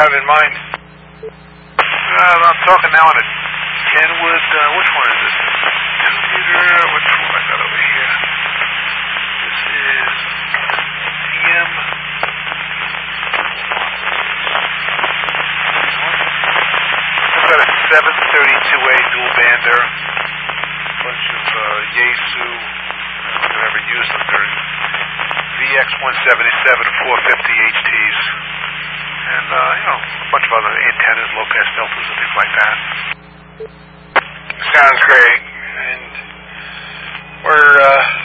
have in mind? I'm talking now on a Kenwood. Which one is this? 2-meter. Which one I got over here? This is CM. I've got a 732A dual bander. A bunch of Yaesu. I don't think I've ever used them. They're VX177 and 450 HTs. And, a bunch of other antennas, low-pass filters, and things like that. Sounds great. And we're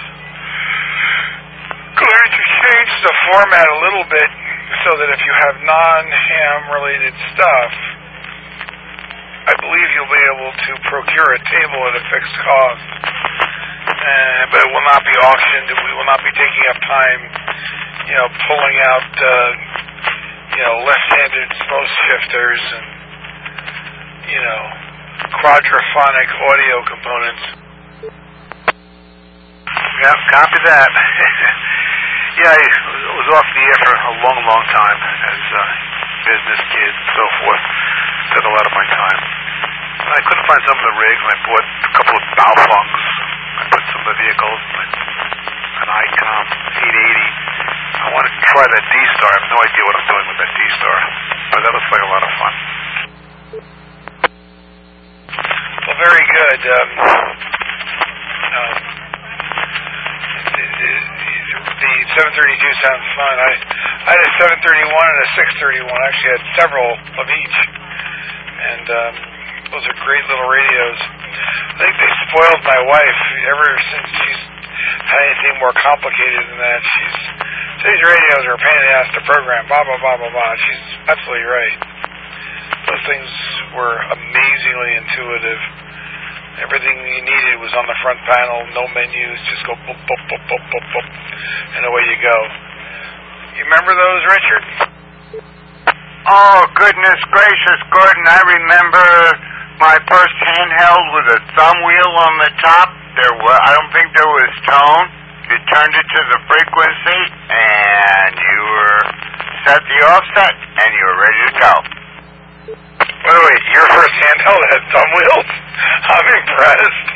going to change the format a little bit so that if you have non-ham related stuff, I believe you'll be able to procure a table at a fixed cost. But it will not be auctioned, and we will not be taking up time, pulling out left-handed smoke shifters and, quadraphonic audio components. Yeah, copy that. Yeah, I was off the air for a long, long time as a business kid and so forth. Took a lot of my time. I couldn't find some of the rigs, and I bought a couple of Baofungs. I put some of the vehicles, an ICOM 880. I want to try that D-Star. I have no idea what I'm doing with that D-Star, but that looks like a lot of fun. Well, very good. The 732 sounds fun. I had a 731 and a 631. I actually had several of each, and those are great little radios. I think they spoiled my wife ever since she's had anything more complicated than that. These radios are a pain in the ass to program, blah, blah, blah, blah, blah. She's absolutely right. Those things were amazingly intuitive. Everything you needed was on the front panel, no menus, just go boop, boop, boop, boop, boop, boop, and away you go. You remember those, Richard? Oh, goodness gracious, Gordon, I remember my first handheld with a thumb wheel on the top. I don't think there was tone. You turned it to the frequency, and you were set the offset, and you were ready to go. Wait, your first handheld had thumb wheels? I'm impressed.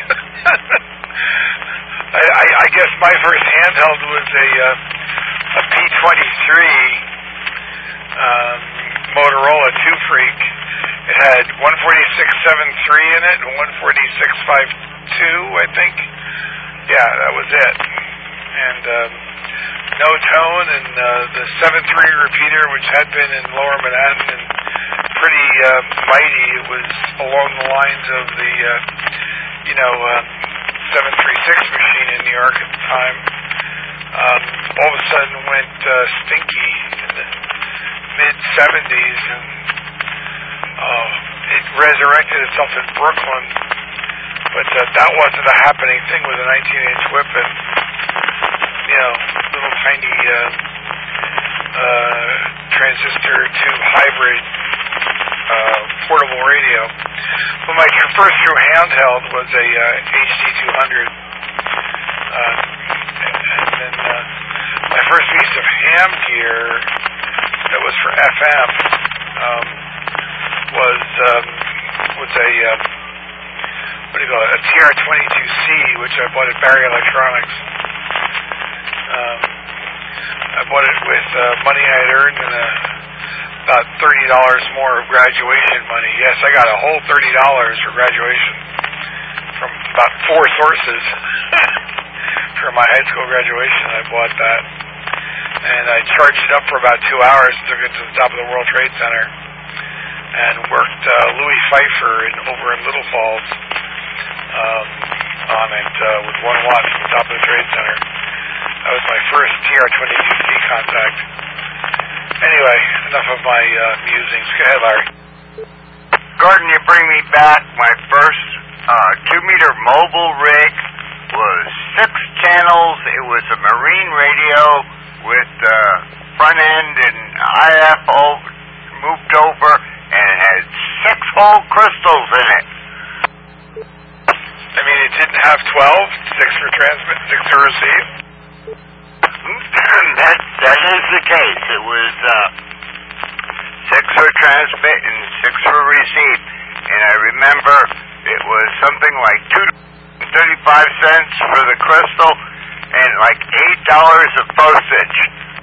I guess my first handheld was a P23 Motorola 2 Freak. It had 146.73 in it and 146.52, I think. Yeah, that was it. And no tone, and the 7.3 repeater, which had been in Lower Manhattan and pretty mighty. It was along the lines of the 736 machine in New York at the time. All of a sudden went stinky in the mid-70s, and it resurrected itself in Brooklyn. But that wasn't a happening thing with a 19-inch whip and little tiny transistor to hybrid portable radio. But my first true handheld was a HD200, and then my first piece of ham gear that was for FM was a a TR-22C, which I bought at Barry Electronics. I bought it with money I had earned and about $30 more of graduation money. Yes, I got a whole $30 for graduation from about 4 sources. For my high school graduation, I bought that. And I charged it up for about 2 hours and took it to the top of the World Trade Center and worked Louis Pfeiffer over in Little Falls on it with 1 watt from the top of the Trade Center. That was my first TR-22C contact. Anyway, enough of my musings. Go ahead, Larry. Gordon, you bring me back. My first 2-meter mobile rig was 6 channels. It was a marine radio with front end and IF moved over, and it had 6 whole crystals in it. I mean, it didn't have 12, 6 for transmit, 6 to receive? That is the case. It was 6 for transmit, transmitting, 6 for receive. And I remember it was something like $2.35 for the crystal and like $8 of postage.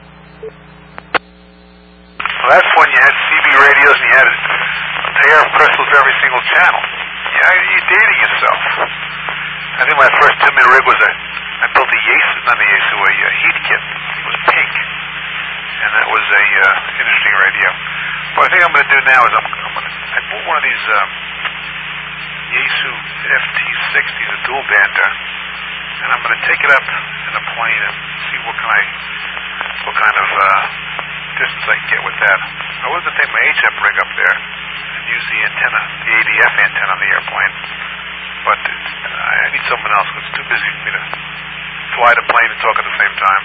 Well, that's when you had CB radios and you had a pair of crystals every single channel. Yeah, you're dating yourself. I think my first 2-meter rig was I built a Yaesu, not a Yaesu, a heat kit. It was pink. And that was a interesting radio. What I think I'm going to do now is I bought one of these Yaesu FT60s, a dual bander, and I'm going to take it up in a plane and see what kind of distance I can get with that. I was going to take my HF rig up there and use the antenna, the ADF antenna on the airplane, but I need someone else because it's too busy for me to fly the plane and talk at the same time.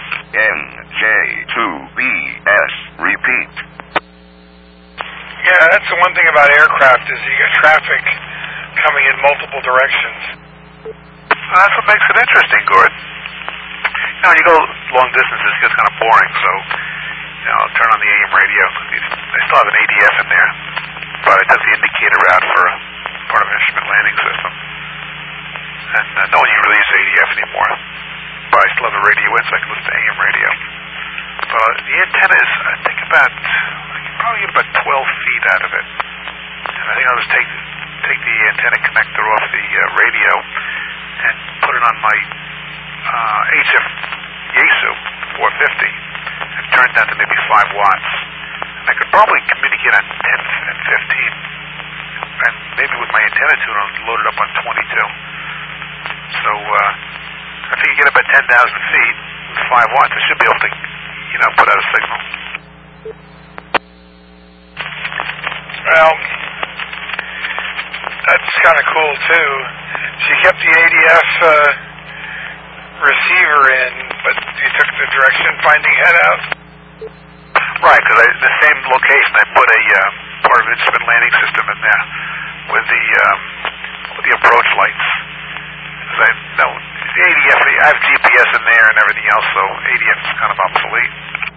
NJ2BS, repeat. Yeah, that's the one thing about aircraft is you get traffic coming in multiple directions. Well, that's what makes it interesting, Gord. You know, when you go long distances, it gets kind of boring, so I'll turn on the AM radio. I still have an ADF in there, but I took the indicator out for part of an instrument landing system. And no one really uses ADF anymore, but I still have the radio in, so I can listen to AM radio. But the antenna is, I think I can probably get about 12 feet out of it. And I think I'll just take the antenna connector off the radio and put it on my HF Yaesu 450 and turn it down to maybe 5 watts. And I could probably communicate on 10 and 15. And maybe with my antenna tuner, I'll load it up on 22. So I think you get up at 10,000 feet with 5 watts, I should be able to, put out a signal. Well, that's kind of cool too. She kept the ADF receiver in, but you took the direction finding head out? Right, because in the same location I put a part of an instrument landing system in there with the approach lights. The ADF, I have GPS in there and everything else, so ADF is kind of obsolete.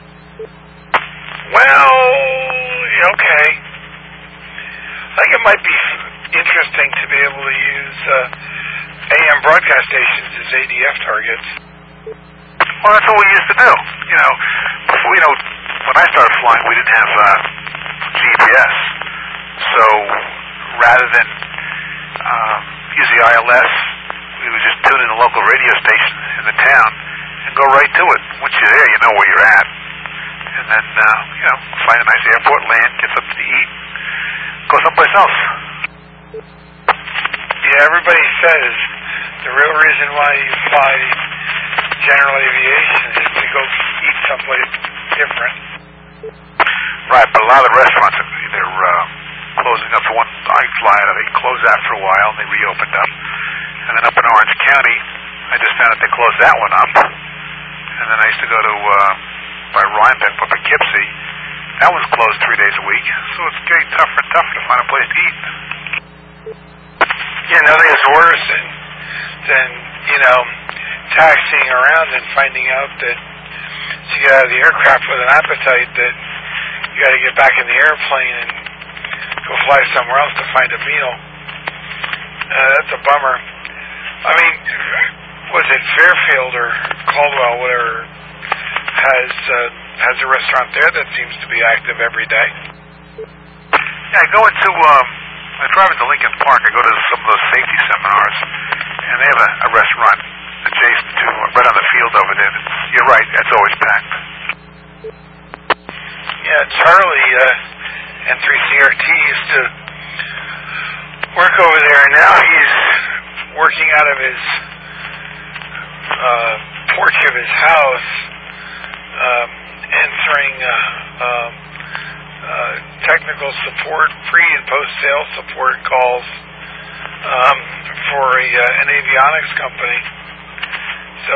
Well, okay. I think it might be interesting to be able to use AM broadcast stations as ADF targets. Well, that's what we used to do. Before, when I started flying, we didn't have GPS. So rather than use the ILS, we would just tune in the local radio station in the town and go right to it. Once you're there, you know where you're at. And then, find a nice airport, land, get something to eat, go someplace else. Yeah, everybody says the real reason why you fly general aviation is to go eat someplace different. Right, but a lot of the restaurants, they're closing up. The one I fly out of, they closed after a while, and they reopened up. And then up in Orange County, I just found out they closed that one up. And then I used to go to, by Rhinebeck, up in Poughkeepsie. That one's closed 3 days a week. So it's getting tougher and tougher to find a place to eat. Yeah, nothing is worse than taxiing around and finding out that you get out of the aircraft with an appetite that you got to get back in the airplane and go fly somewhere else to find a meal. That's a bummer. I mean, was it Fairfield or Caldwell, whatever, has a restaurant there that seems to be active every day? Yeah, I go into, I drive into Lincoln Park. I go to some of those safety seminars, and they have a restaurant adjacent to, right on the field over there. You're right, that's always packed. Yeah, Charlie, N3CRT used to work over there. Now he's working out of his porch of his house, answering technical support, pre and post sale support calls for an avionics company. So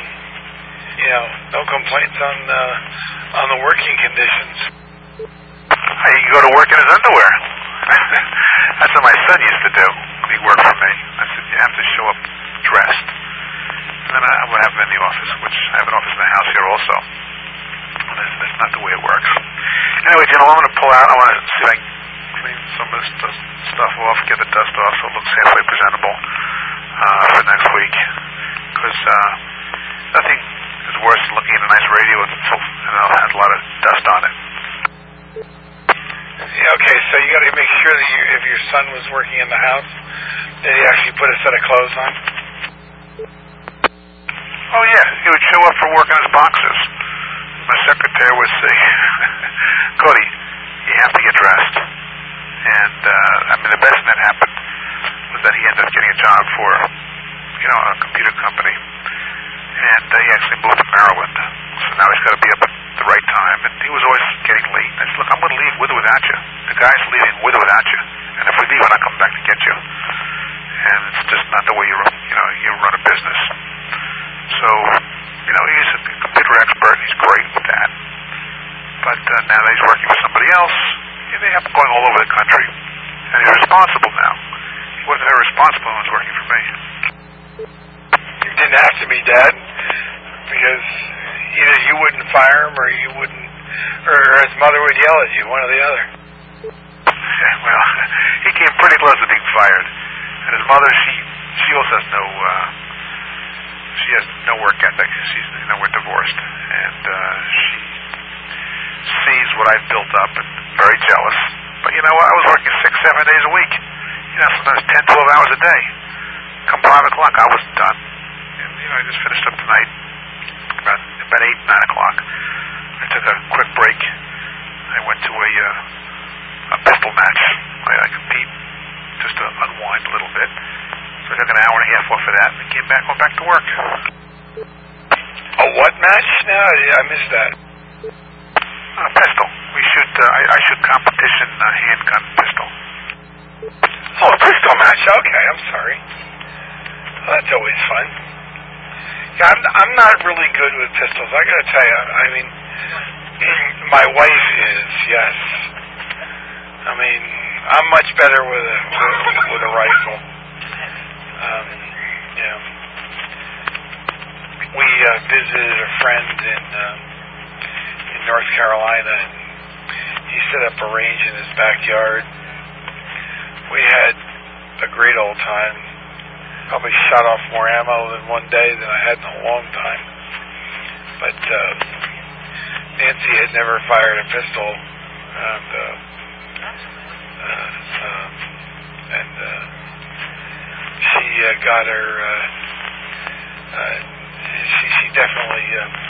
no complaints on the working conditions. He can go to work in his underwear. That's what my son used to do when he worked for me. I said, you have to show up dressed. And then I would have him in the office, which I have an office in the house here also. That's not the way it works. Anyway, I'm going to pull out. I want to see if I can clean some of this stuff off, get the dust off so it looks halfway presentable for next week. Because nothing is worse than looking at a nice radio and has a lot of dust on it. Yeah, okay, so you got to make sure that if your son was working in the house, that he actually put a set of clothes on. Oh yeah, he would show up for work in his boxers. My secretary would say, Cody, you have to get dressed. And, the best thing that happened was that he ended up getting a job for, a computer company. And he actually moved to Maryland. So now he's got to be up at the right time. And he was always getting late. I said, look, I'm going to leave with or without you. The guy's leaving with or without you. And if we leave, I'm not coming back to get you. And it's just not the way you run a business. So, he's a computer expert. He's great with that. But now that he's working for somebody else, they have him going all over the country. And he's responsible now. He wasn't very responsible when he was working for me. You didn't have to be, Dad, because either you wouldn't fire him or his mother would yell at you, one or the other. Yeah, well, he came pretty close to being fired. And his mother, she also has no work ethic. We're divorced. And she sees what I've built up and very jealous. But I was working 6-7 days a week. Sometimes 10, 12 hours a day. Come 5 o'clock, I was done. And, I just finished up tonight about 8, 9 o'clock. I took a quick break. I went to a pistol match. I compete just to unwind a little bit. So I took an hour and a half off of that and went back to work. A what match now? I missed that. A pistol. I shoot competition handgun pistol. Oh, a pistol match. Okay, I'm sorry. Well, that's always fun. Yeah, I'm not really good with pistols. I gotta tell you. My wife is, yes. I'm much better with a rifle. We visited a friend in North Carolina, and he set up a range in his backyard. We had a great old time. Probably shot off more ammo in one day than I had in a long time. But Nancy had never fired a pistol, and she got her. She definitely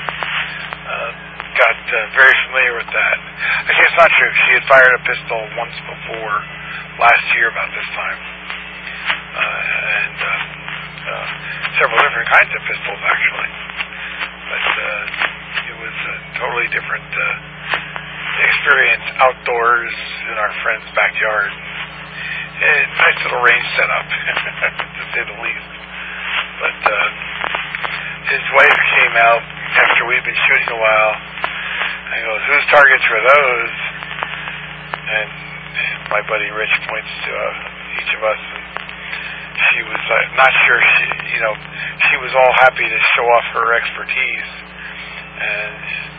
got very familiar with that. Actually, it's not true. She had fired a pistol once before, last year about this time, and several different kinds of pistols actually. But it was a totally different experience outdoors in our friend's backyard. Nice little range setup, to say the least. But his wife came out after we'd been shooting a while and goes, "Whose targets were those?" And my buddy Rich points to each of us, and she was not sure. She was all happy to show off her expertise, and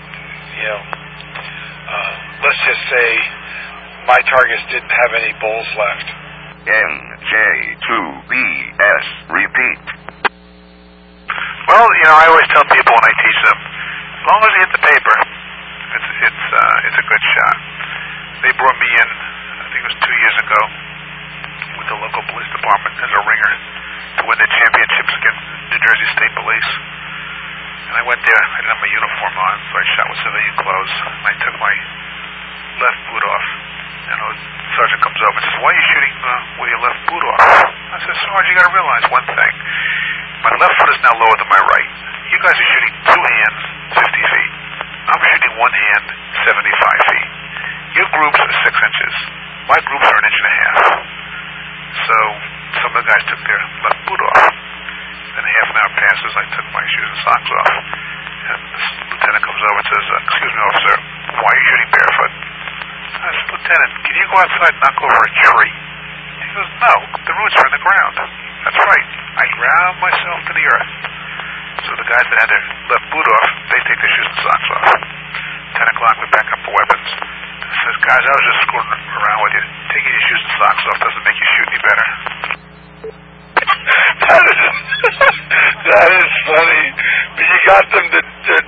let's just say my targets didn't have any bulls left. NJ2BS repeat. Well, I always tell people when I teach them, as long as you hit the paper, it's a good shot. They brought me in, I think it was 2 years ago, with the local police department as a ringer to win the championships against New Jersey State Police. And I went there, I didn't have my uniform on, so I shot with civilian clothes. And I took my left boot off. And the sergeant comes over and says, "Why are you shooting with your left boot off?" I said, "Sarge, you got to realize one thing. My left foot is now lower than my right. You guys are shooting 2 hands, 50 feet. I'm shooting 1 hand, 75 feet. Your groups are 6 inches. My groups are 1.5 inches. So some of the guys took their left boot off. Then half an hour passes, I took my shoes and socks off. And this lieutenant comes over and says, "Excuse me, officer, why are you shooting barefoot?" I said, "Lieutenant, can you go outside and knock over a tree?" He goes, "No, the roots are in the ground." That's right. I ground myself to the earth. So the guys that had their left boot off, they take their shoes and socks off. 10 o'clock, we're back up for weapons. To Guys, I was just screwing around with you. Taking your shoes and socks off doesn't make you shoot any better. That is funny. But you got them to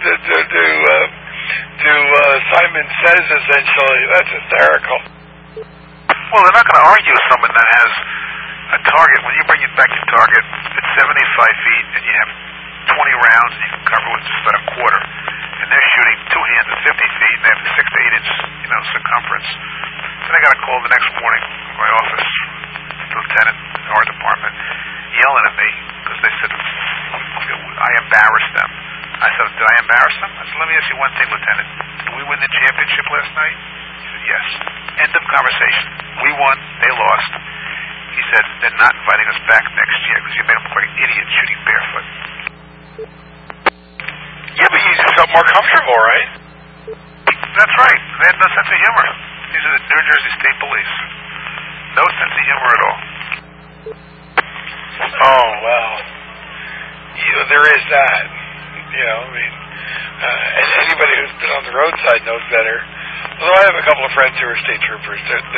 Simon Says, essentially. That's hysterical. Well, they're not going to argue with someone that has a target. When you bring it back your target, it's 75 feet, and you have 20 rounds, and you can cover with just about a quarter. And they're shooting two hands at 50 feet, and they have a 6 to 8 inch, circumference. Then I got a call the next morning from my office, lieutenant in our department, yelling at me because they said I embarrassed them. I said, did I embarrass them? I said, let me ask you one thing, Lieutenant. Did we win the championship last night? He said, yes. End of conversation. We won. They lost. He said, they're not inviting us back next year because you made them look like an idiot shooting barefoot. Yeah, but you just felt more comfortable, right? That's right. They had no sense of humor. These are the New Jersey State Police. No sense of humor at all. Oh, well. There is that. And anybody who's been on the roadside knows better. Although I have a couple of friends who are state troopers.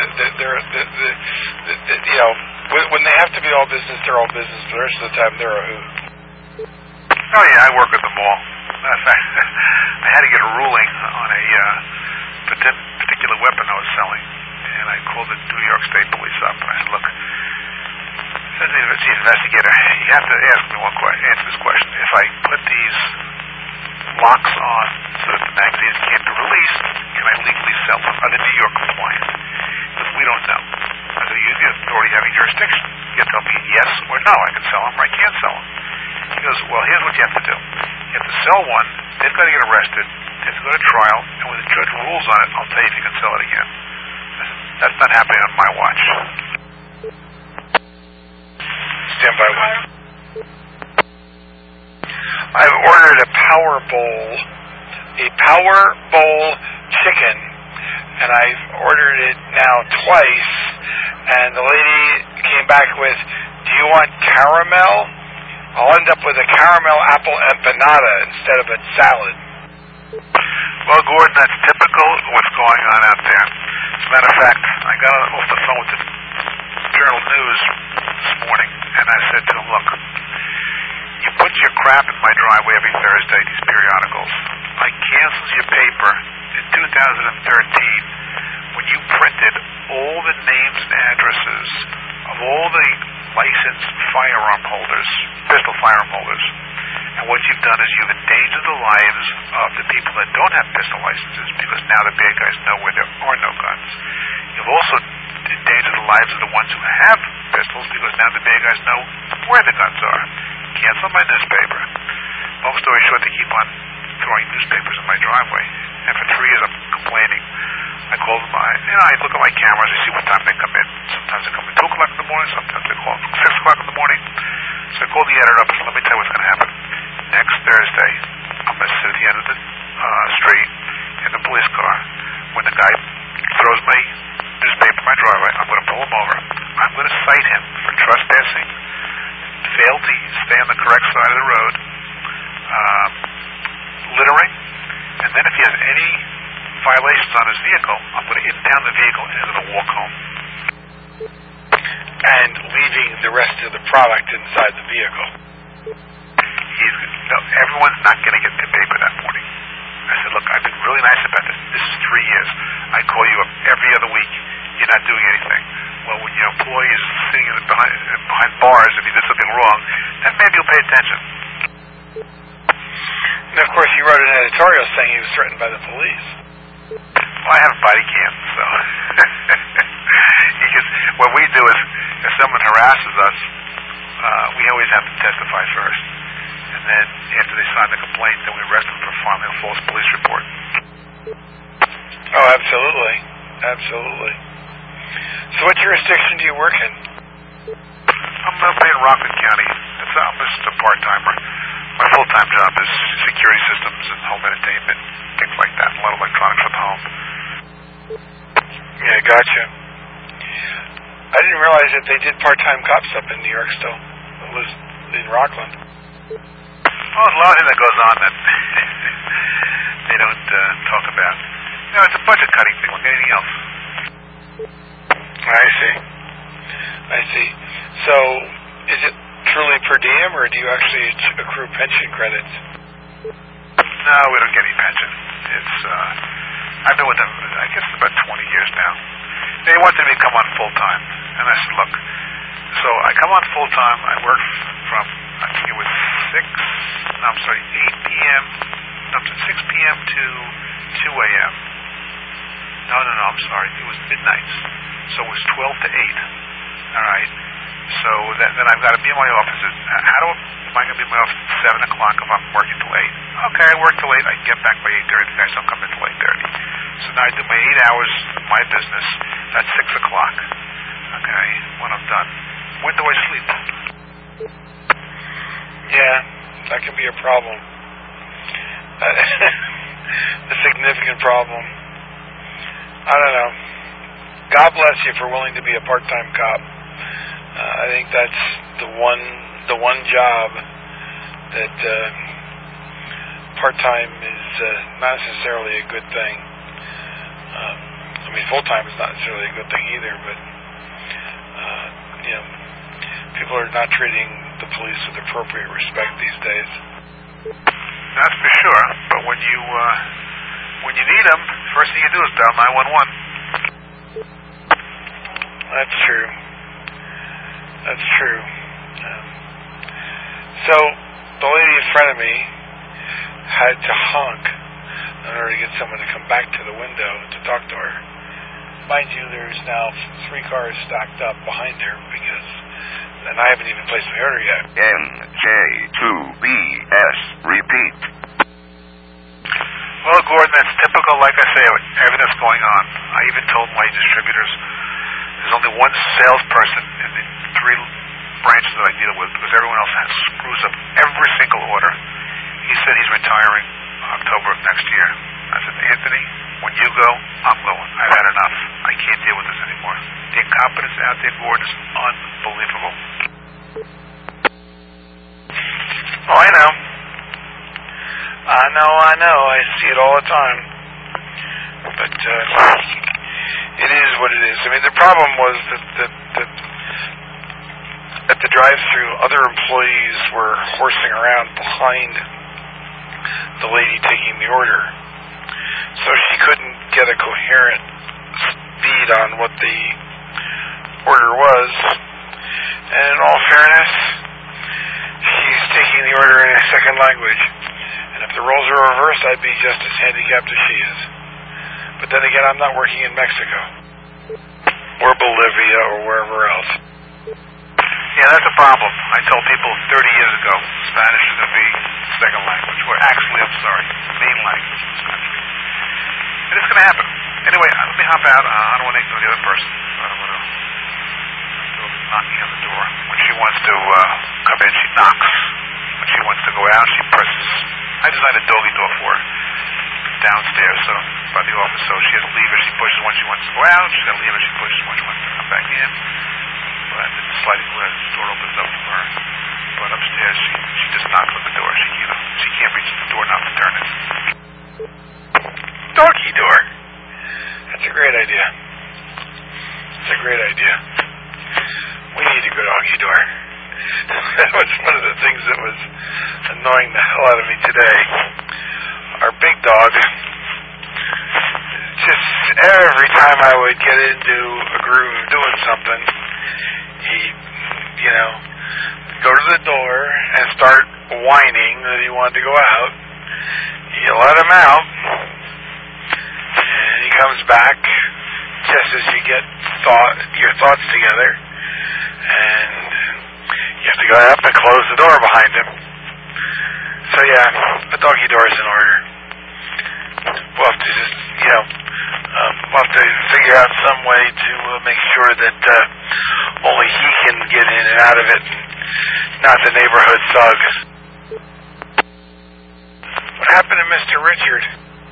When they have to be all business, they're all business. But the rest of the time, they're a hoot. Oh, yeah, I work at the mall. In fact, I had to get a ruling on a particular weapon I was selling. And I called the New York State Police up. And I said, look, as the chief investigator, you have to answer this question. If I put these locks on so that the magazines can't be released, can I legally sell them? Are they New York compliant? Because we don't know. I said, you the authority having jurisdiction. You have to tell me yes or no. I can sell them or I can't sell them. He goes, well, here's what you have to do. You have to sell one, they've got to get arrested, they have to go to trial, and when the judge rules on it, I'll tell you if you can sell it again. I said, that's not happening on my watch. Stand by one. I've ordered a Power Bowl chicken, and I've ordered it now twice, and the lady came back with, do you want caramel? I'll end up with a caramel apple empanada instead of a salad. Well, Gordon, that's typical of what's going on out there. As a matter of fact, I got off the phone with the Journal News this morning, and I said to him, look, you put your crap in my driveway every Thursday, these periodicals. I canceled your paper in 2013 when you printed all the names and addresses of all the licensed firearm holders, pistol firearm holders. And what you've done is you've endangered the lives of the people that don't have pistol licenses because now the bad guys know where there are no guns. You've also endangered the lives of the ones who have pistols because now the bad guys know where the guns are. Cancel my newspaper. Long story short, they keep on throwing newspapers in my driveway. And for 3 years I'm complaining. I call them, I look at my cameras, I see what time they come in. Sometimes they come in 2 o'clock in the morning, sometimes they call 6 o'clock in the morning. So I call the editor up and say, let me tell you what's going to happen. Next Thursday, I'm going to sit at the end of the street in the police car. When the guy throws my newspaper in my driveway, I'm going to pull him over. I'm going to cite him for trespassing, failed to stay on the correct side of the road, littering, and then if he has any violations on his vehicle, I'm going to impound the vehicle and he's going to walk home. And leaving the rest of the product inside the vehicle. Everyone's not going to get their paper that morning. I said, look, I've been really nice about this. This is 3 years. I call you up every other week. You're not doing anything. Well, when your employee is sitting behind bars, if he did something wrong, then maybe you'll pay attention. And of course, he wrote an editorial saying he was threatened by the police. Well, I have a body cam, so what we do is, if someone harasses us, we always have to testify first. And then, after they sign the complaint, then we arrest them for filing a false police report. Oh, absolutely. Absolutely. So what jurisdiction do you work in? I'm in Rockland County. I'm just a part-timer. My full-time job is security systems and home entertainment, things like that, a lot of electronics for the home. Yeah, gotcha. I didn't realize that they did part-time cops up in New York still. It was in Rockland. Well, there's a lot of things that goes on that they don't talk about. it's a budget cutting thing like anything else. I see. So, is it truly per diem, or do you actually accrue pension credits? No, we don't get any pension. It's, I've been with them, I guess, about 20 years now. They wanted me to come on full-time, and I said, look, so I come on full-time, I work from, I think it was 8 p.m., 6 p.m. to 2 a.m. No, I'm sorry, it was midnights. So it was 12 to 8, all right? So then I've got to be in my office. Am I going to be in my office at 7 o'clock if I'm working till 8? Okay, I work till 8. I can get back by 8:30. The guys don't come in till 8:30. So now I do my 8 hours of my business. That's 6 o'clock, okay, when I'm done. When do I sleep? Yeah, that can be a problem. A significant problem. I don't know. God bless you for willing to be a part-time cop. I think that's the one job that part-time is not necessarily a good thing. I mean, full-time is not necessarily a good thing either, but people are not treating the police with appropriate respect these days. That's for sure. But when you need them, first thing you do is dial 911. That's true. So, the lady in front of me had to honk in order to get someone to come back to the window to talk to her. Mind you, there's now 3 cars stacked up behind her and I haven't even placed my order yet. NJ2BS, repeat. Well, Gordon, that's typical, like I say, everything that's going on. I even told my distributors there's only one salesperson in the 3 branches that I deal with because everyone else screws up every single order. He said he's retiring October of next year. I said, Anthony, when you go, I'm going. I've had enough. I can't deal with this anymore. The incompetence out there, Gordon, is unbelievable. Oh, I know. I see it all the time. But it is what it is. I mean, the problem was that at the drive-thru, other employees were horsing around behind the lady taking the order. So she couldn't get a coherent bead on what the order was. And in all fairness, she's taking the order in a second language. And if the roles are reversed, I'd be just as handicapped as she is. But then again, I'm not working in Mexico or Bolivia or wherever else. Yeah, that's a problem. I told people 30 years ago Spanish is going to be second language. Or actually, I'm sorry, main language in this country. And it's going to happen. Anyway, let me hop out. I don't want to ignore the other person. I don't want to knocking on the door. When she wants to come in, she knocks. When she wants to go out, she presses. I designed a doggy door for her downstairs, so by the office, so she has to leave her. She pushes when she wants to go out. She's got to leave her. She pushes when she wants to come back in. But the sliding door opens up for her. But upstairs, she just knocks on the door. She can't reach the doorknob to turn it. Doggy door. That's a great idea. We need a good doggy door. That was one of the things that was annoying the hell out of me today. Our big dog, just every time I would get into a groove of doing something, he'd, go to the door and start whining that he wanted to go out. You let him out, and he comes back just as you get your thoughts together, and you have to go up and close the door behind him. So yeah, the doggy door is in order. We'll have to just, we'll have to figure out some way to make sure that only he can get in and out of it, not the neighborhood thug. What happened to Mr. Richard?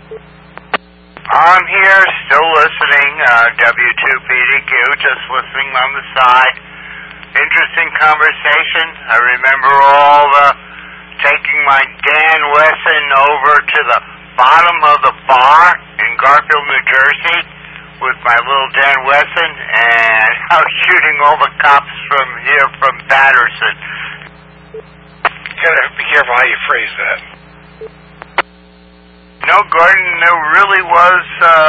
I'm here, still listening, W2PDQ, just listening on the side. Interesting conversation. I remember all the taking my Dan Wesson over to the bottom of the bar and Garfield, New Jersey, with my little Dan Wesson, and I was shooting all the cops from here, from Patterson. You gotta be careful how you phrase that. No, Gordon, there really was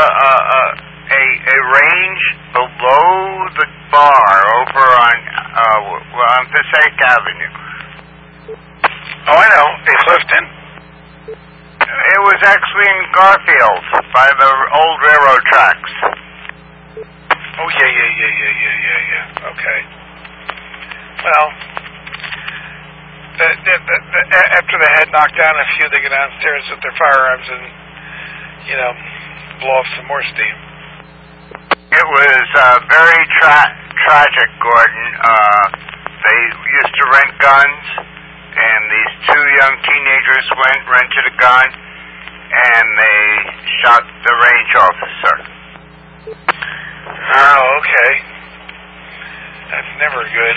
a range below the bar over on Passaic Avenue. Oh, I know. In Clifton. It was actually in Garfield, by the old railroad tracks. Oh, yeah. Okay. Well, after they had knocked down a few, they go downstairs with their firearms and, blow off some more steam. It was very tragic, Gordon. They used to rent guns, and these two young teenagers rented a gun, and they shot the range officer. Oh, okay. That's never good.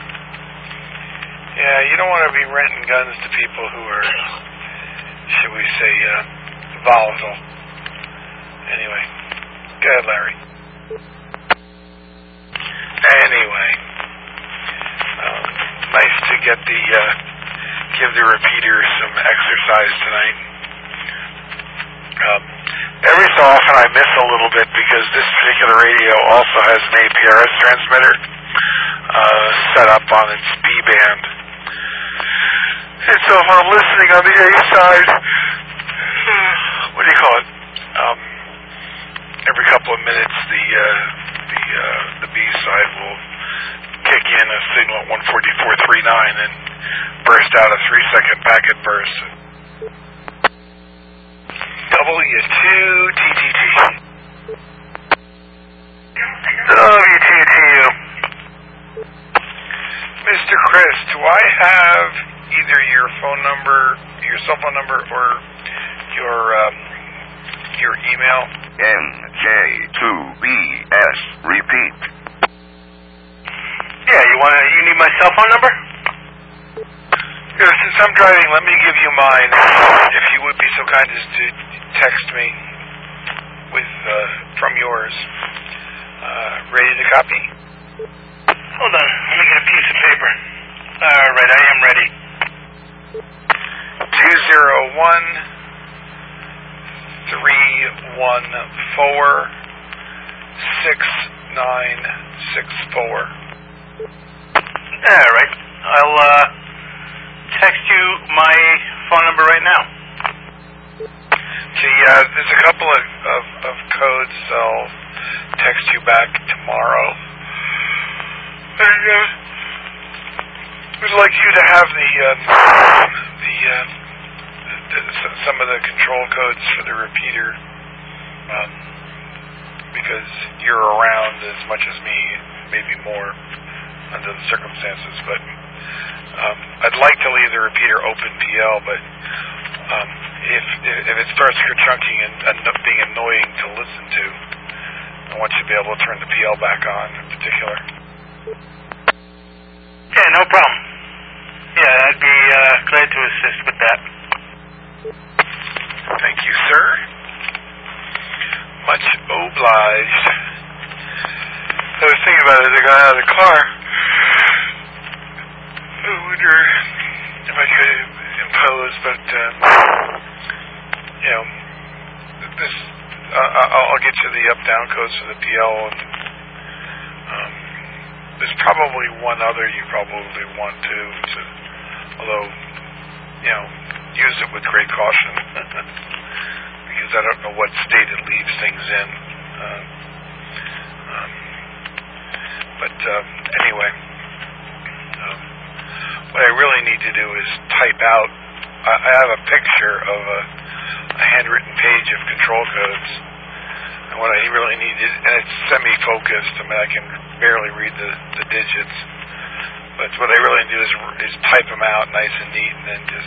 Yeah, you don't want to be renting guns to people who are, should we say, volatile. Anyway, go ahead, Larry. Anyway, nice to give the repeaters some exercise tonight. Every so often I miss a little bit because this particular radio also has an APRS transmitter set up on its B band. And so if I'm listening on the A side, what do you call it? Every couple of minutes the B side will kick in a signal at 144.39 and burst out a 3-second packet burst. W2TTT. WTTU. Mr. Chris, do I have either your phone number, your cell phone number, or your email? NJ2BS. Repeat. Yeah, you need my cell phone number? Since I'm driving, let me give you mine. If you would be so kind as to text me with from yours. Ready to copy? Hold on, let me get a piece of paper. All right, I am ready. 201-314-6964. All right, I'll text you my phone number right now. Okay, there's a couple of codes I'll text you back tomorrow. And we'd like you to have some of the control codes for the repeater, because you're around as much as me, maybe more under the circumstances. But I'd like to leave the repeater open PL, but if it starts chunking and being annoying to listen to, I want you to be able to turn the PL back on in particular. Yeah, no problem. Yeah, I'd be glad to assist with that. Thank you, sir. Much obliged. I was thinking about it as I got out of the car. I wonder if I could impose, but this. I'll get you the up-down codes for the PL, and there's probably one other you probably want to although, use it with great caution, because I don't know what state it leaves things in. Anyway, what I really need to do is type out. I have a picture of a handwritten page of control codes, and what I really need is, and it's semi-focused. I mean, I can barely read the digits, but what I really do is type them out nice and neat, and then just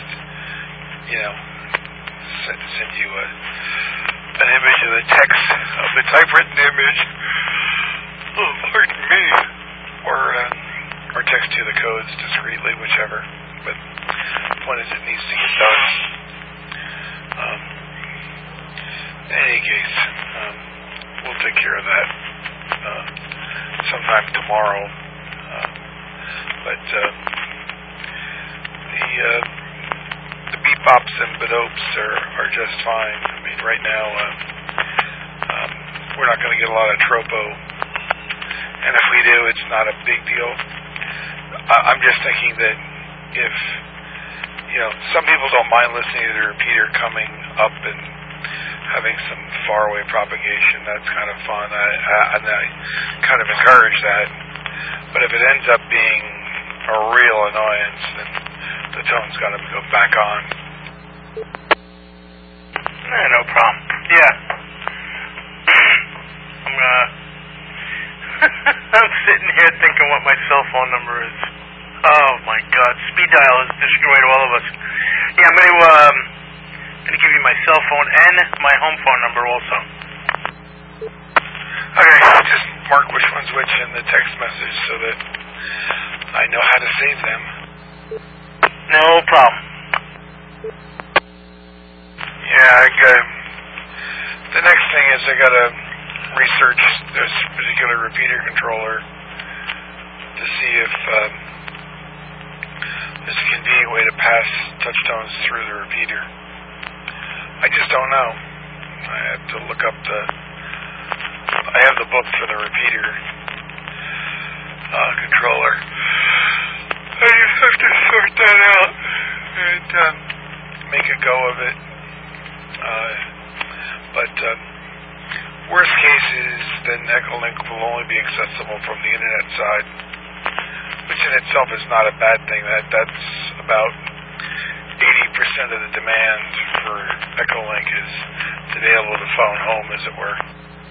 send you an image of the text of the typewritten image. Oh, pardon me, or text you the codes discreetly, whichever. But the point is, it needs to get done. In any case, we'll take care of that sometime tomorrow. But the beep-bops and bedopes are just fine. I mean, right now, we're not going to get a lot of tropo. And if we do, it's not a big deal. I'm just thinking that if, some people don't mind listening to the repeater coming up and having some faraway propagation. That's kind of fun. I kind of encourage that. But if it ends up being a real annoyance, then the tone's got to go back on. No problem. Yeah. I'm sitting here thinking what my cell phone number is. Oh my God, speed dial has destroyed all of us. Yeah, I'm going to give you my cell phone and my home phone number also. Okay, just mark which one's which in the text message so that I know how to save them. No problem. Yeah, the next thing is I got to research this particular repeater controller to see if there's a convenient way to pass touch tones through the repeater. I just don't know. I have to look up I have the book for the repeater controller. I just have to sort that out and make a go of it. But worst case is then Echolink will only be accessible from the internet side, which in itself is not a bad thing. That's about 80% of the demand for Echolink is to be able to phone home, as it were.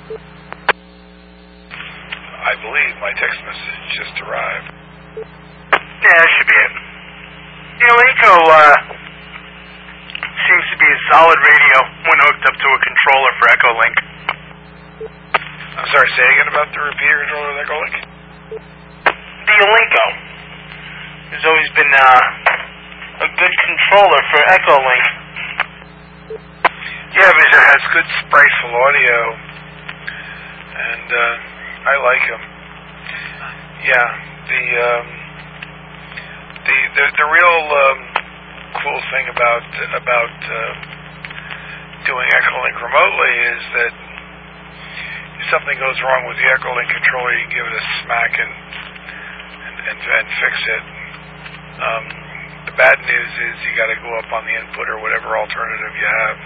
I believe my text message just arrived. Yeah, that should be it. Echo seems to be a solid radio when hooked up to a controller for Echolink. I'm sorry, say again about the repeater controller with Echolink? The Elenco has always been a good controller for Echolink. Yeah, because it has good sprightful audio, and I like them. Yeah, the real cool thing about doing Echolink remotely is that if something goes wrong with the Echolink controller, you can give it a smack and fix it. The bad news is you got to go up on the input or whatever alternative you have.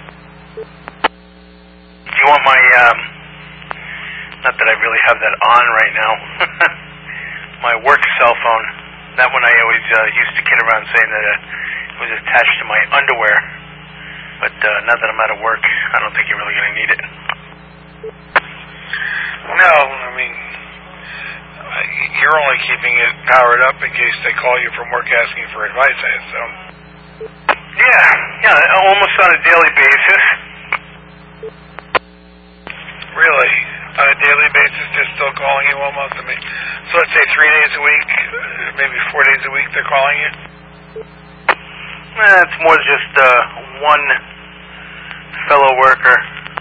Do you want my not that I really have that on right now, my work cell phone? That one I always used to kid around saying that it was attached to my underwear. But now that I'm out of work, I don't think you're really going to need it. No, I mean, you're only keeping it powered up in case they call you from work asking for advice, I assume. Yeah, almost on a daily basis. Really? On a daily basis, they're still calling you almost? I mean, so let's say 3 days a week, maybe 4 days a week they're calling you? It's more just one fellow worker.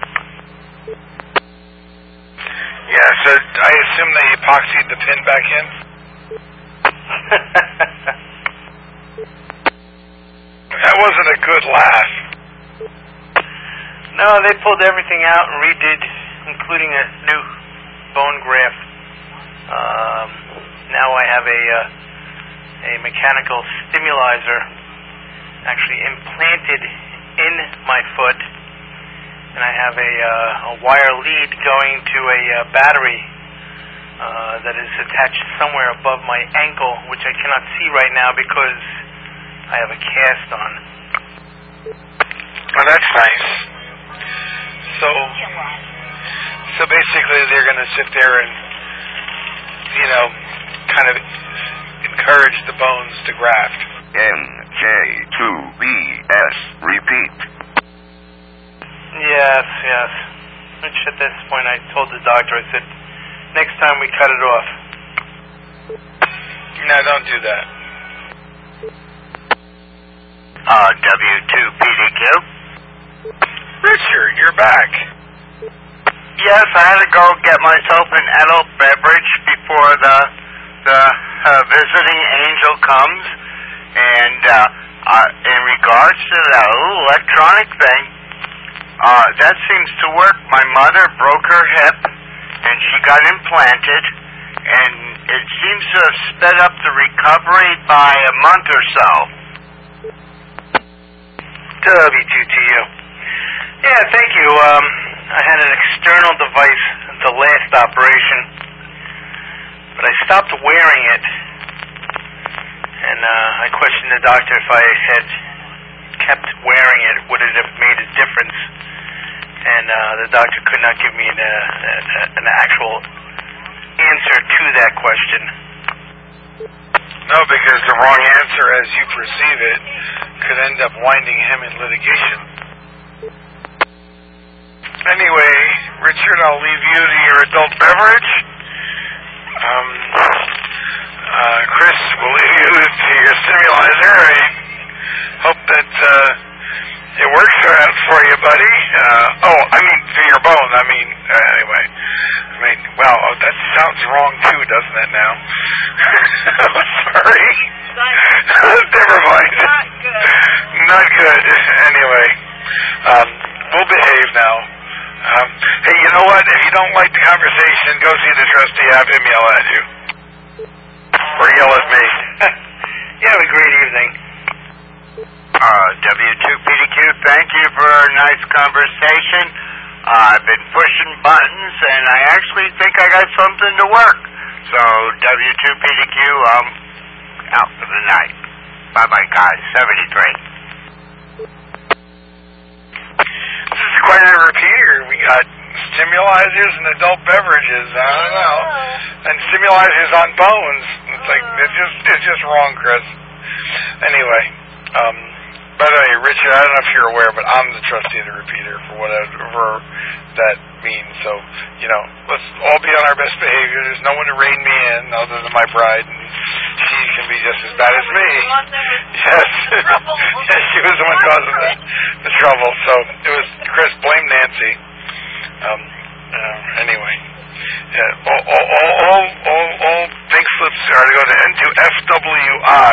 Yeah, so I assume they epoxied the pin back in? That wasn't a good laugh. No, they pulled everything out and redid, including a new bone graft. Now I have a mechanical stimulator actually implanted in my foot, and I have a wire lead going to a battery that is attached somewhere above my ankle, which I cannot see right now because I have a cast on. Oh, that's nice. So basically they're going to sit there and, kind of encourage the bones to graft. NJ2BS, repeat. Yes. Which at this point I told the doctor, I said, next time we cut it off. No, don't do that. W2PDQ? Richard, you're back. Yes, I had to go get myself an adult beverage before the visiting angel comes. And in regards to that little electronic thing, that seems to work. My mother broke her hip, and she got implanted, and it seems to have sped up the recovery by a month or so. W2TU. Yeah, thank you. I had an external device at the last operation, but I stopped wearing it, and I questioned the doctor if I had kept wearing it, would it have made a difference? And the doctor could not give me an actual answer to that question. No, because the wrong answer as you perceive it could end up winding him in litigation. Anyway, Richard, I'll leave you to your adult beverage. Chris, we'll leave you to your stimulator. I hope that it works out for you, buddy. To your bone. Anyway. Wow, that sounds wrong too, doesn't it now? Sorry. Never mind. Not good. Anyway, we'll behave now. Hey, you know what? If you don't like the conversation, go see the trustee. Have him yell at you. Or yell at me. You have a great evening. W2PDQ, thank you for a nice conversation. I've been pushing buttons, and I actually think I got something to work. So, W2PDQ, I'm out for the night. Bye-bye, guys. 73. This is quite a repeater. We got stimulizers and adult beverages. I don't know. And stimulizers on bones. It's like, it's just wrong, Chris. Anyway, by the way, Richard, I don't know if you're aware, but I'm the trustee of the repeater for whatever that means. So, let's all be on our best behavior. There's no one to rein me in other than my bride, and she can be just as bad as me. Yes. Yes, she was the one causing the trouble. So it was Chris. Blame Nancy. Anyway, all pink slips are to go to N2FWI.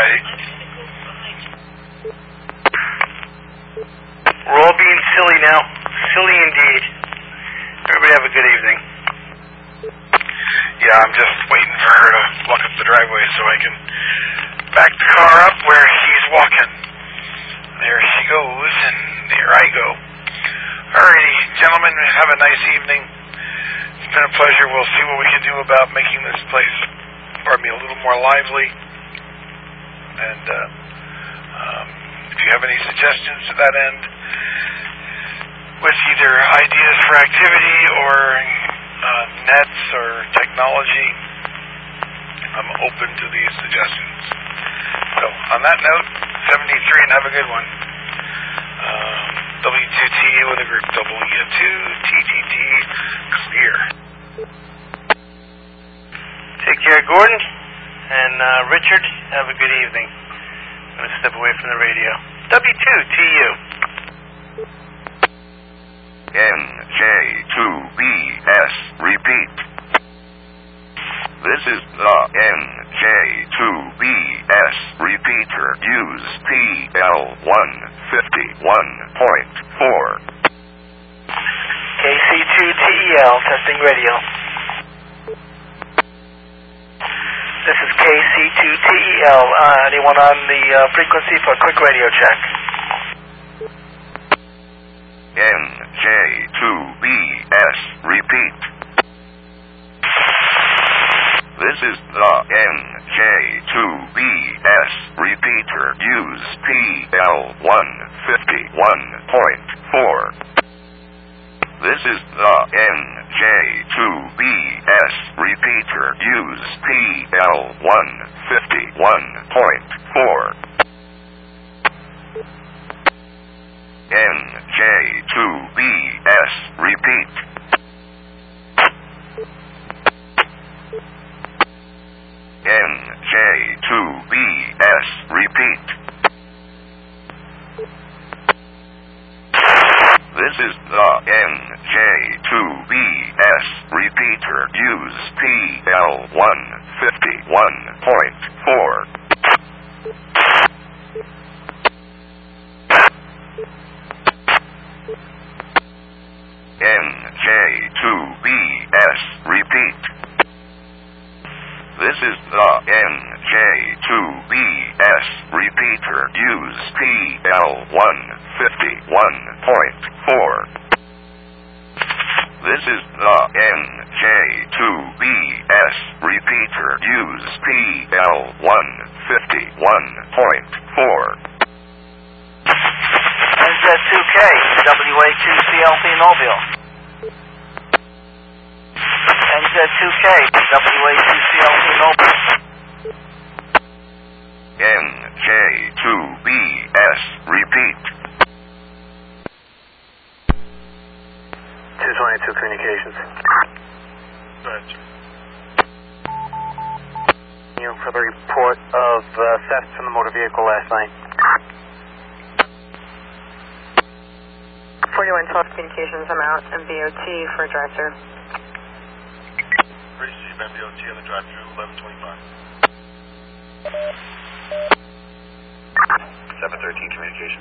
We're all being silly now. Silly indeed. Everybody have a good evening. Yeah, I'm just waiting for her to walk up the driveway so I can back the car up where she's walking. There she goes, and there I go. Alrighty, gentlemen, have a nice evening. It's been a pleasure. We'll see what we can do about making this place, a little more lively. And if you have any suggestions to that end, with either ideas for activity or nets or technology, I'm open to these suggestions. So, on that note, 73 and have a good one. W2TU with a group W2TTT clear. Take care, Gordon. And Richard, have a good evening. I'm going to step away from the radio. W2TU. NJ2BS, repeat. This is the NJ2BS repeater. Use PL151.4. KC2TEL, testing radio. This is KC2TEL. Anyone on the frequency for a quick radio check? NJ2BS, repeat. This is the NJ2BS repeater. Use PL151.4. This is the NJ2BS repeater. Use PL151.4. NJ2BS, repeat. NJ2BS, repeat. This is the NJ2BS repeater. Use PL151.4. NJ2BS. Repeat. This is the NJ2BS repeater. Use PL151.4. This is the NJ2BS repeater. Use PL151.4. NZ2K, WA2CLP Mobile. NZ2K, WA2CLP Mobile. NJ2BS. Repeat. 222 Communications. You for the report of theft from the motor vehicle last night. 4112 Communications, I'm out. MBOT for drive-thru. Receive MBOT on the drive-thru, 1125. 713 Communications.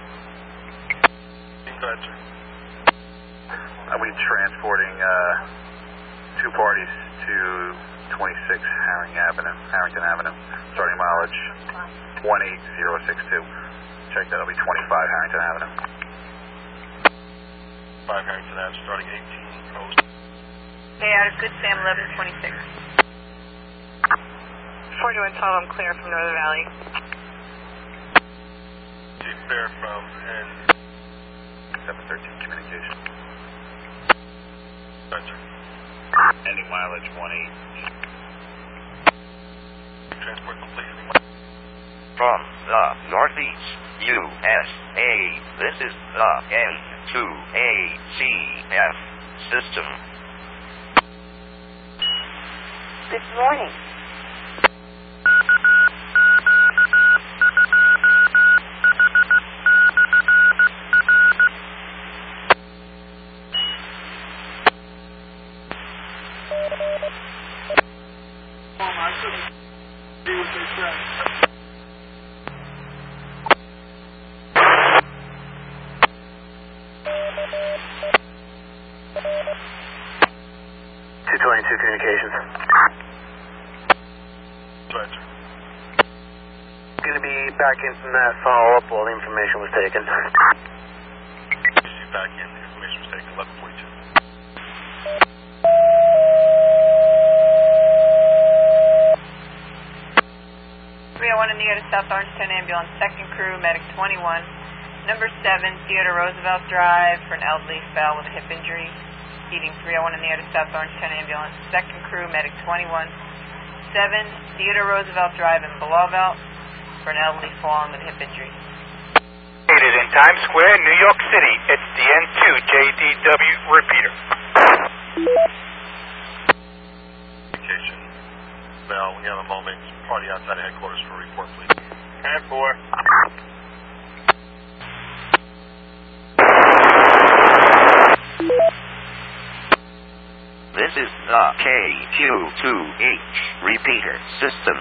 Go ahead, sir. Are we transporting two parties to 26 Harrington Avenue, starting mileage 18062. Check that'll be 25 Harrington Avenue. 5 Harrington Ave, starting 18. Post. Stay out of Good Sam, 1126. 4112, I'm clear from Northern Valley. Chief Bear from 713 Communication. Spencer. Ending mileage 18. Transport complete. From the Northeast USA, this is the N2ACF system. Good morning. Communications. Spencer. Going to be back in from that follow-up while the information was taken. Receive back in. The information was taken, 1142. 301 in the air to South Orange 10 ambulance, second crew, medic 21. Number 7, Theodore Roosevelt Drive for an elderly fell with a hip injury. Heating 301 in the air to South Orange 10 ambulance, second crew, medic 21. 7, Theodore Roosevelt Drive in Blauvelt for an elderly fallen with a hip injury. Located in Times Square, New York City. It's the N2JDW repeater. Communication. Bell, we have a moment. Party outside of headquarters for a report, please. 10-4. This is the KQ2H repeater system.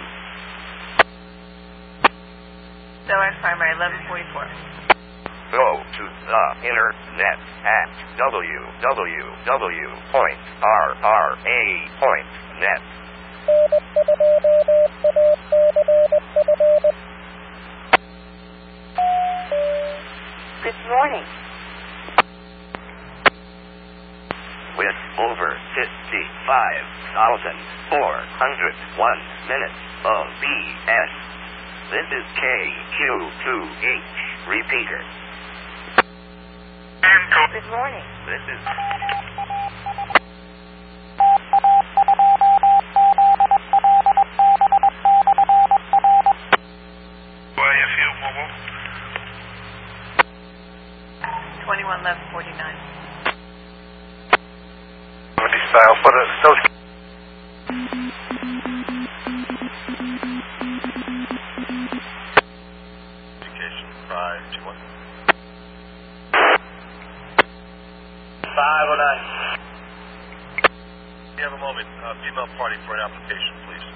So I primary 1144. Go to the internet at www.rra.net. Good morning. With over 55,401 minutes of BS. This is KQ2H repeater. Good morning. This is... YFU mobile. 211149. Style for the social. Communication 521. 509. female party for an application, please.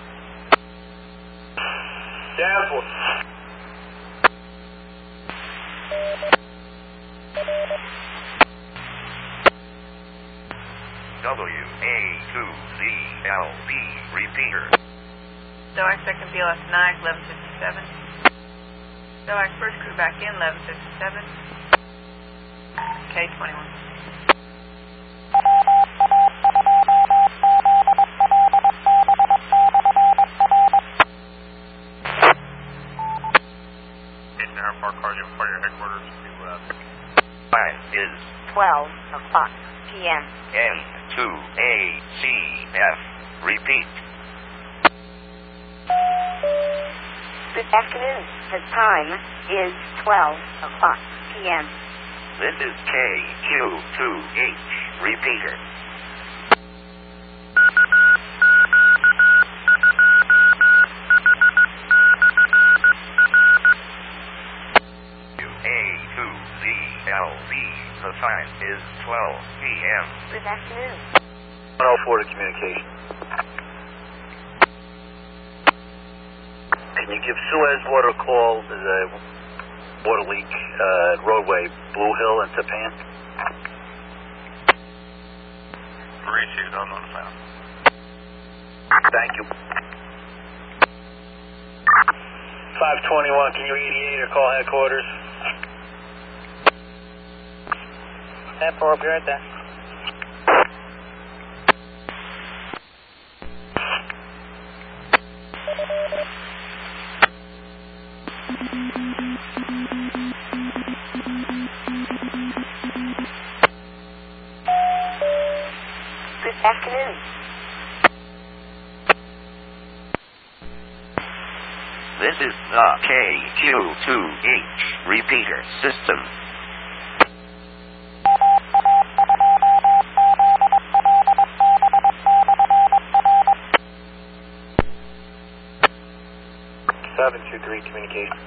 Danforth. WA2ZLB repeater. SOAC second BLS 9, 1157. SOAC first crew back in, 1157. K21. Park cars in front of your headquarters to Time is 12 o'clock p.m. N2ACF. Repeat. Good afternoon. The time is 12 o'clock p.m. This is KQ2H. Repeater. A2ZLB. The time is 12 p.m. Good afternoon. 104 to communication. Can you give Suez Water a call? There's a water leak roadway, Blue Hill and Tapan. received on the phone. Thank you. 521, can you 88 or call headquarters? 10-4, I'll be right there. Good afternoon. This is the KQ2H repeater system. Communication.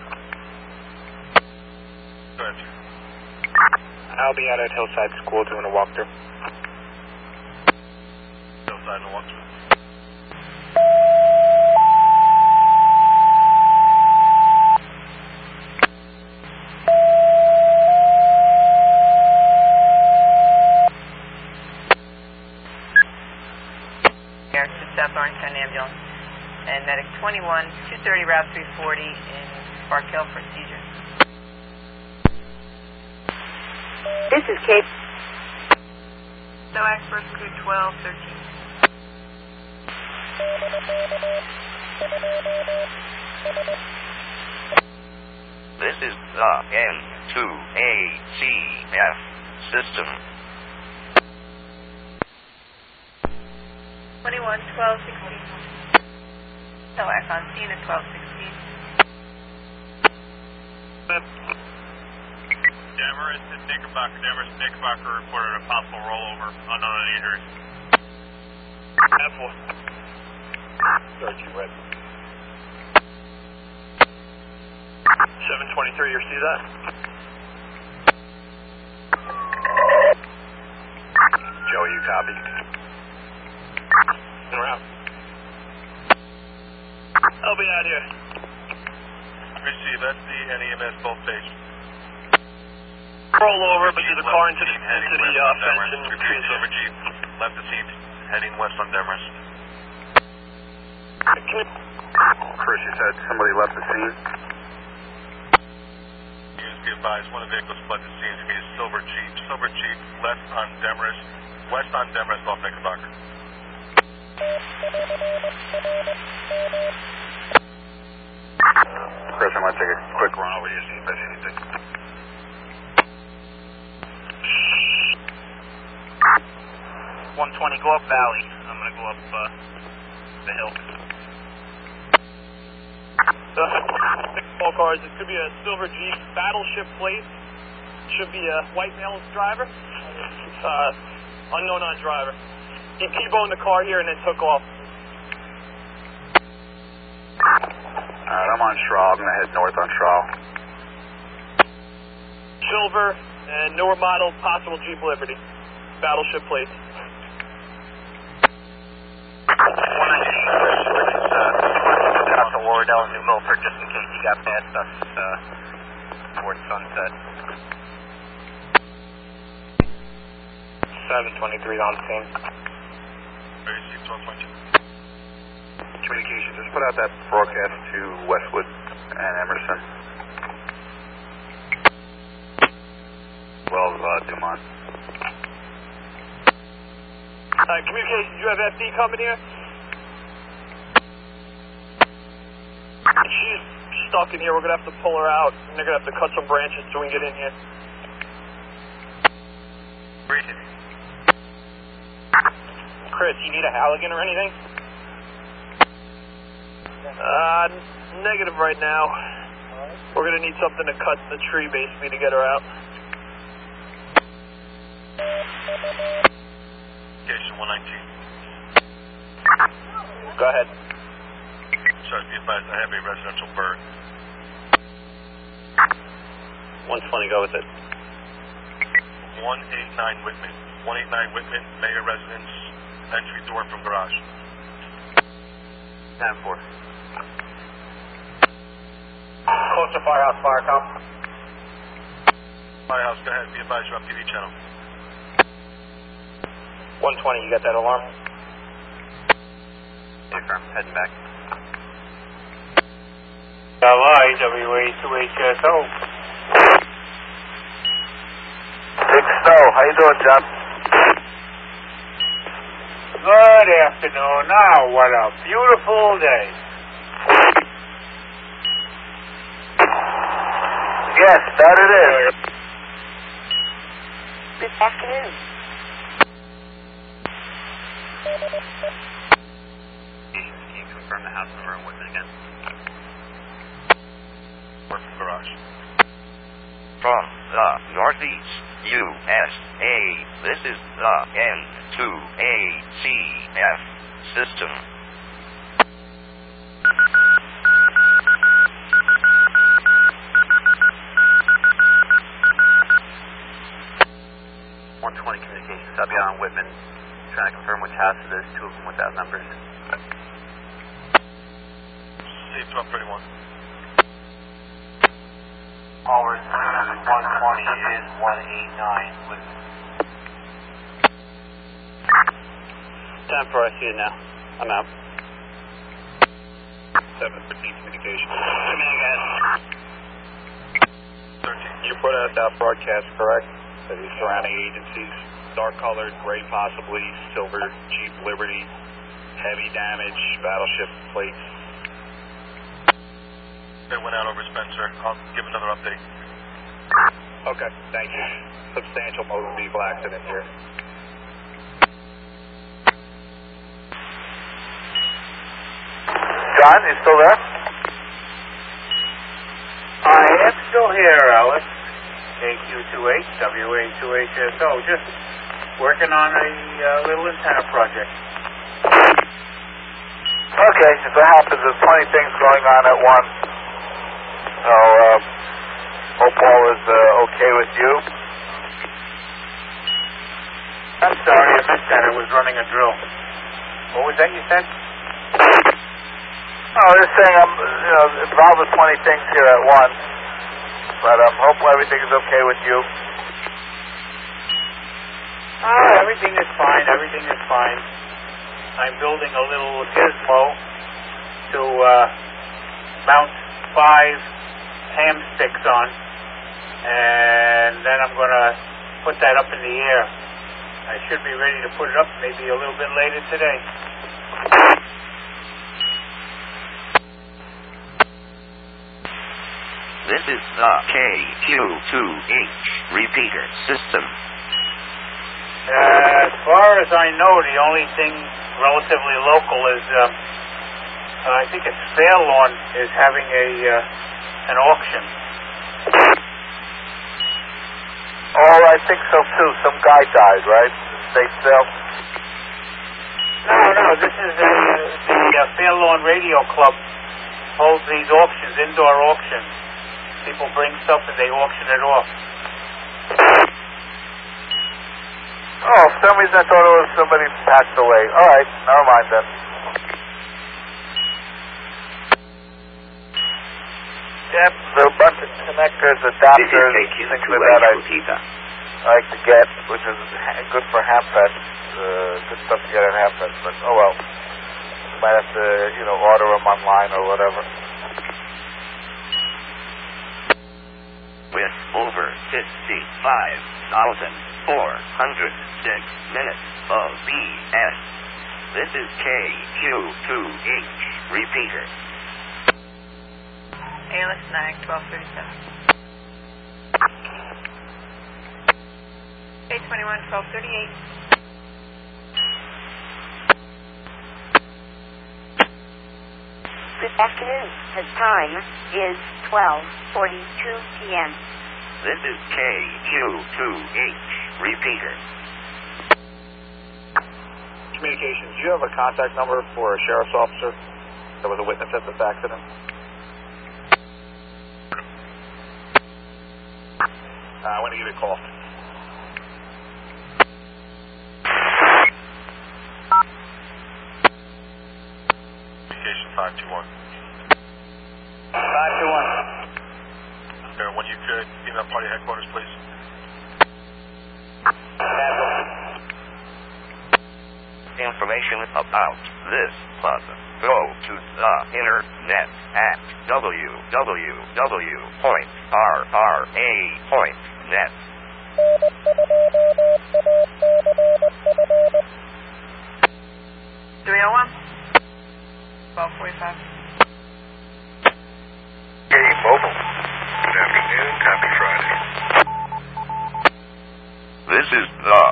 Go ahead. I'll be out at Hillside School doing a walkthrough. Hillside and walkthrough. Air to South Orange County Ambulance. And medic 21, 230 Route 340 in Park Hill for seizure. This is Kate. SOAC first crew 1213. This is the N2ACF system. 21, 1216. SOAC on scene at 1216. Demarest and Knickerbocker. Demarest and Knickerbocker reported a possible rollover, unknown injuries. F4. 13 red. 723, you see that? Joe, you copy? In route. I'll be out here. Receive SD and EMS both stations. Roll over, but there's a car into the fence and retrieve Silver Jeep, left the scene, heading west on Demarest. Chris, you said somebody left the scene? Please be advised, one of the vehicles fled the scene. It's a Silver Jeep, left on Demarest, west on Demarest off Knickerbocker. Chris, I'm going to take a quick run over here, see if I see anything. 120, go up Valley. I'm going to go up the hill. All cars, it could be a Silver Jeep Battleship plate. Should be a white male driver. Unknown on driver. He T-boned the car here and then took off. Alright, I'm on Straw. I'm going to head north on Straw. Silver and newer model, possible Jeep Liberty. Battleship plate. Lauderdale and New Milford, just in case you got past us towards sunset. 723 on scene. Communication, just put out that broadcast to Westwood and Emerson. Well, Dumont. Communications, you have FD coming here? She's stuck in here. We're going to have to pull her out. And they're going to have to cut some branches so we can get in here. Chris, you need a Halligan or anything? Negative right now. We're going to need something to cut the tree basically to get her out. Station 119. Go ahead. Sorry, be advised, I have a residential bird. 120, go with it. 189 Whitman. 189 Whitman, Mayor Residence, entry door from garage. 10-4. Close to Firehouse, fire cop. Firehouse, go ahead, be advised, you're on TV channel. 120, you got that alarm? Affirm, heading back. LIWA2HSO. Big Snow, how you doing, John? Good afternoon. Now, what a beautiful day. Yes, that it is. Good afternoon. Can you confirm the house number and Whitman again? Door from garage. From the Northeast USA, this is the N2ACF system. Communications. I'll be on Whitman, trying to confirm which house it is, two of them without numbers. Steve 1231. All receivers 120 is 189 with 10-4, I see it now. I'm out. 715 communication. Come in again. 13. You put out that broadcast, correct? To the surrounding agencies, dark colored, gray possibly, silver, Jeep Liberty, heavy damage, battleship plates. They went out over Spencer. I'll give another update. Okay, thank you. Substantial motor vehicle accident here. John, you still there? I am still here, Alex. AQ28, WA2HSO. Just working on a little antenna project. Okay, as it happens, there's plenty of things going on at once. So, hope all is okay with you. I'm sorry, I missed that. I was running a drill. What was that you said? No, I was just saying I'm involved with plenty of things here at once. But hope everything is okay with you. Everything is fine. Everything is fine. I'm building a little gizmo to mount 5 ham sticks on, and then I'm going to put that up in the air. I should be ready to put it up maybe a little bit later today. This is the KQ2H repeater system. As far as I know, the only thing relatively local is, I think it's Fairlawn is having an auction. Oh, I think so too. Some guy died, right? State sale? No, this is the Fairlawn Radio Club holds these auctions, indoor auctions. People bring stuff and they auction it off. Oh, for some reason I thought it was somebody passed away. All right, never mind then. Yep, there are a bunch of connectors, adapters, things like that I like to get, which is good for Hamfest. Good stuff to get at Hamfest, but oh well. You might have to, order them online or whatever. With over 55,406 minutes of BS. This is KQ2H repeater. ALS Snag 1237. K21 1238. Good afternoon. The time is 12:42 p.m. This is KQ2H repeater. Communications, do you have a contact number for a sheriff's officer that was a witness at this accident? I want to give you a call. Communication 521. 521. When you could, email party headquarters, please. Information about this plaza. Go to the internet at www.rra.net. .301. 1245. Hey, Mobile. Good afternoon. Happy Friday. This is the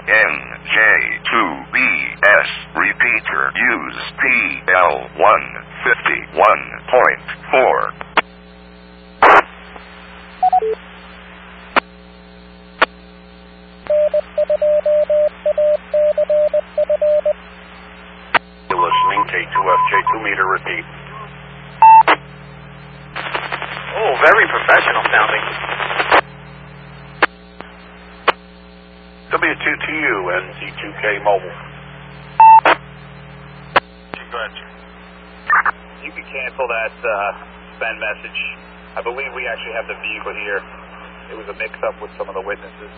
NJ2BS repeater. Use PL151.4. You're listening, K2FJ, 2-meter repeat. Oh, very professional sounding. W2TU and Z2K Mobile. Go ahead, sir. You can cancel that send message. I believe we actually have the vehicle here. It was a mix-up with some of the witnesses.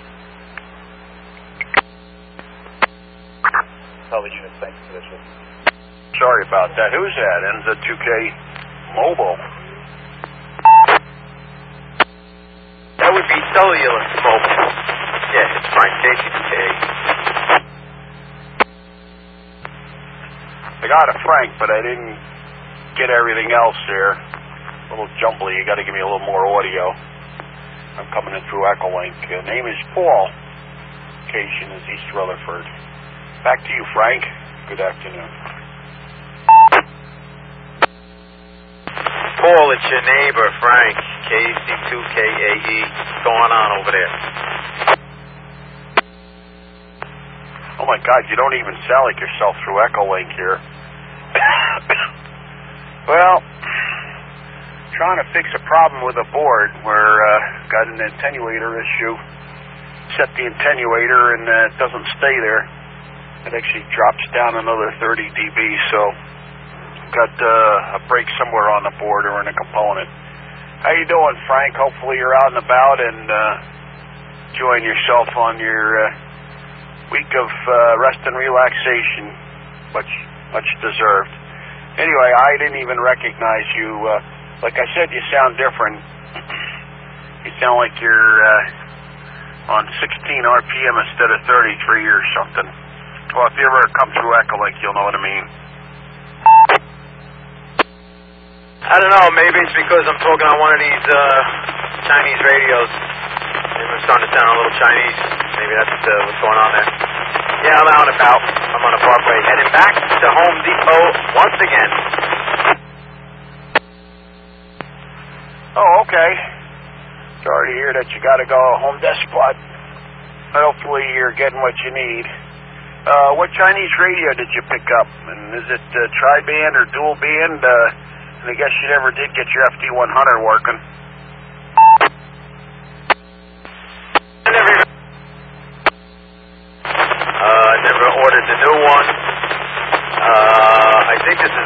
Tell the unit thanks for this one. Sorry about that. Who's that? NZ2K Mobile. That would be cellular mobile. Yes, it's fine. KC2K. I got a Frank, but I didn't get everything else there. A little jumbly. You got to give me a little more audio. I'm coming in through Echolink. Name is Paul. Location is East Rutherford. Back to you, Frank. Good afternoon. Paul, it's your neighbor, Frank. KC2KAE. What's going on over there? Oh my God, you don't even sound like yourself through Echolink here. Well, trying to fix a problem with a board where got an attenuator issue. Set the attenuator and it doesn't stay there. It actually drops down another 30 dB, so got a break somewhere on the board or in a component. How you doing, Frank? Hopefully you're out and about and enjoying yourself on your week of rest and relaxation. Much deserved. Anyway, I didn't even recognize you. Like I said, you sound different. You sound like you're on 16 RPM instead of 33 or something. Well, if you ever come through Echolink, you'll know what I mean. I don't know. Maybe it's because I'm talking on one of these Chinese radios. Maybe I'm starting to sound a little Chinese. Maybe that's what's going on there. Yeah, I'm out and about. I'm on the Parkway, heading back to Home Depot once again. Oh, okay. Sorry to hear that you got to go home despot. Hopefully you're getting what you need. What Chinese radio did you pick up? And is it tri-band or dual band? And I guess you never did get your FD100 working.